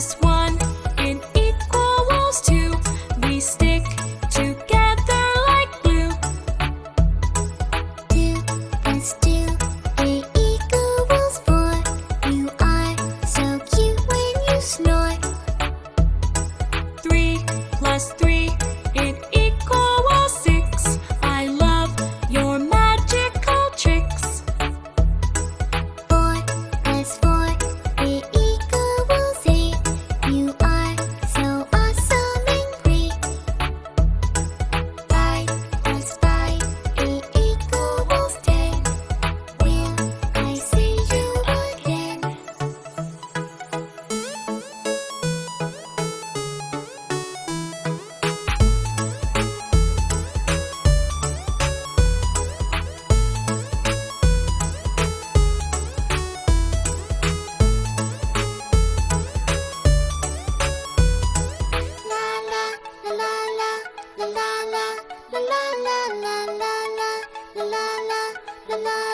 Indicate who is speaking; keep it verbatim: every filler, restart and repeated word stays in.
Speaker 1: plus one, it equals two. We stick together like glue.
Speaker 2: Two plus two, it equals four. You are so cute when you snore.
Speaker 1: Three plus three, it equals six. I love your magical tricks.
Speaker 2: Four plus four, it equals eight. You are so awesome and great. Five plus five, it equals ten. Will I see you again? La la la la la la la la la la la la la la la la la la